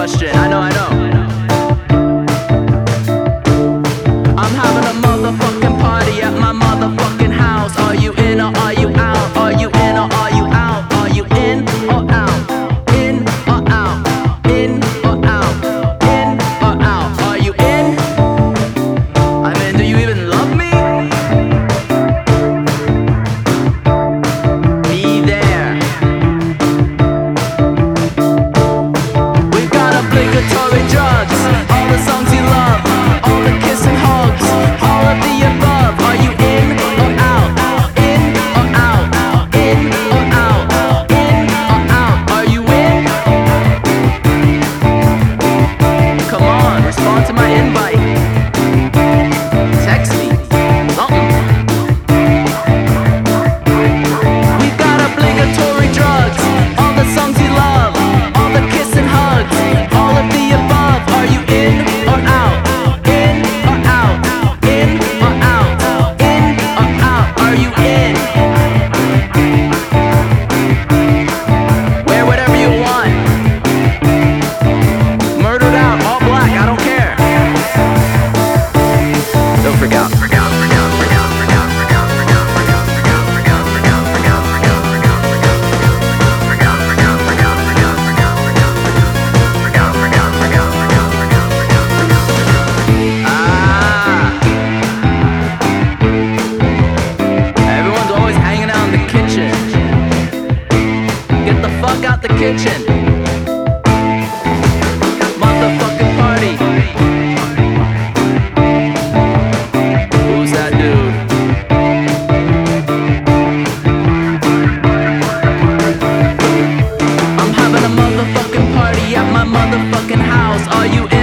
question. I know. I'm having a motherfucking party at my motherfucking house. Are you in or are you out? Are you in or are you out? Are you in or out? In or out? In or out? In or out? Are you in? I'm in. Do you even love me? Be there. We've got obligatory drugs, all the songs you love, all the kiss and hugs, all of the above. Are you in or out? In or out? In or out? In or out? Are you in? Come on, respond to my invite. Text me, something. We've got obligatory drugs, all the songs you love, all the kiss and hugs, all of the above. Are you in or out? In or out? In or out? In or out? Are you in? Wear whatever you want. Murdered out, all black, I don't care. Don't freak out. Everyone's always hanging out in the kitchen. Get the fuck out the kitchen. Motherfucking party. Who's that dude? I'm having a motherfucking party at my motherfucking house. Are you